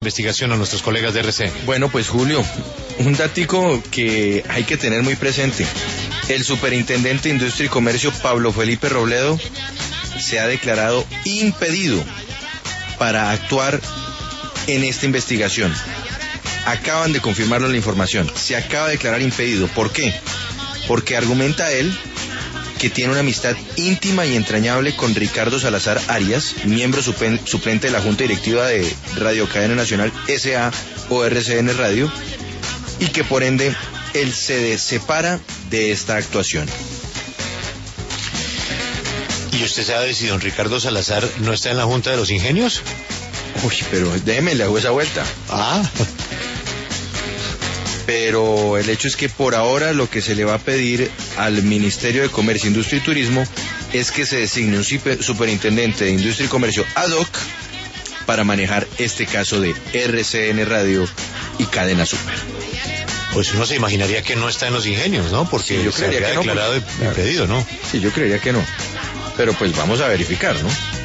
investigación a nuestros colegas de RCN? Bueno, pues Julio, un datico que hay que tener muy presente. El superintendente de Industria y Comercio, Pablo Felipe Robledo, se ha declarado impedido para actuar en esta investigación. Acaban de confirmarlo la información. Se acaba de declarar impedido. ¿Por qué? Porque argumenta él que tiene una amistad íntima y entrañable con Ricardo Salazar Arias, miembro suplente de la Junta Directiva de Radio Cadena Nacional S.A. o RCN Radio, y que por ende él se separa de esta actuación. ¿Y usted sabe si don Ricardo Salazar no está en la Junta de los Ingenios? Uy, pero déjeme, le hago esa vuelta. Pero el hecho es que por ahora lo que se le va a pedir al Ministerio de Comercio, Industria y Turismo es que se designe un superintendente de Industria y Comercio ad hoc para manejar este caso de RCN Radio y Cadena Super. Pues uno se imaginaría que no está en los Ingenios, ¿no? Porque sí, yo se había creería que declarado no, pues, impedido, ¿no? Sí, yo creería que no. Pero pues vamos a verificar, ¿no?